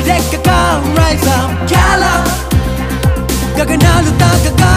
రెక్కగా rise up gallop గగనాలు తాకగా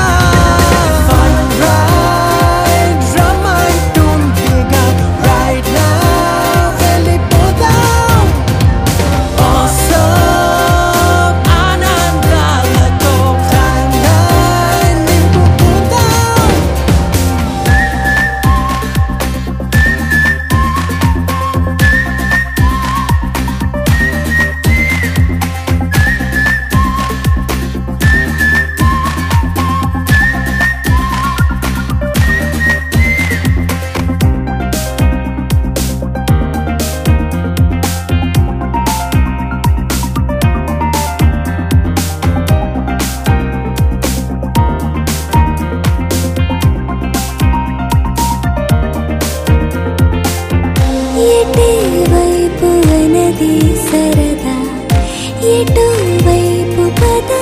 ఎటువైపు అన్నది సరదా ఎటువైపు పద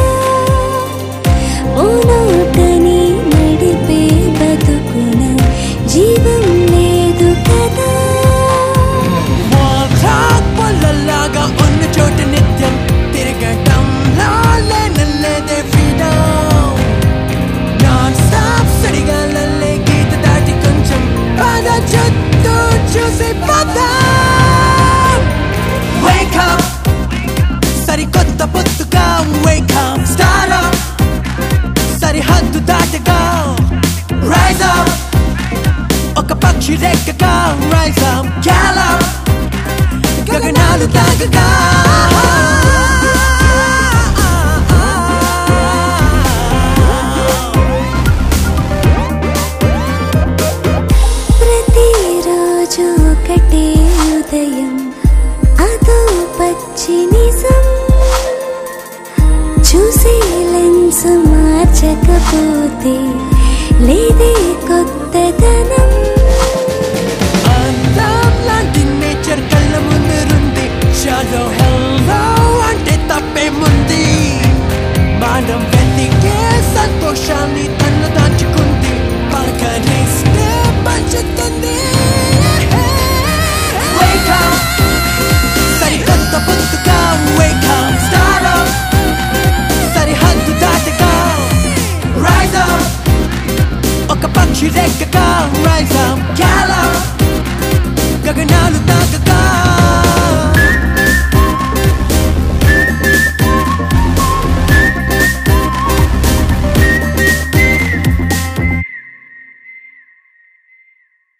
ఓ నోటని నడిపే బతుకున జీవం లేదు కదా పొల్లలాగా ఉన్న చోట నిత్యం తిరగటం లేదే ఫ్రీడమ్ నాన్ స్టాప్ సరిగాలల్లే గీత దాటి కొంచెం పద చుట్టూ చూసి పద wake up సరికొత్త పొత్తుగా wake up start up సరిహద్దు దాటగా rise up ఒక పక్షి రెక్కగా rise up gallop గగనాలు తాకగా ప్రతిరోజు ఒకటే ఉదయం అదో పచ్చి నిజం చూసే లెన్స్ మార్చకపోతే లేదే కొత్తదనం అందం లాంటి నేచర్ కళ్ళ ముందురుంది షాలో హెల్లో అంటే తప్పేముంది మనం వెతికే సంతోషాన్ని తను దాచుకుంది పలకరిస్తే పంచుతుంది wake up సరికొత్త పొత్తుగా wake up start up సరిహద్దు దాటగా rise up ఒక పక్షి రెక్కగా rise up gallop గగనాలు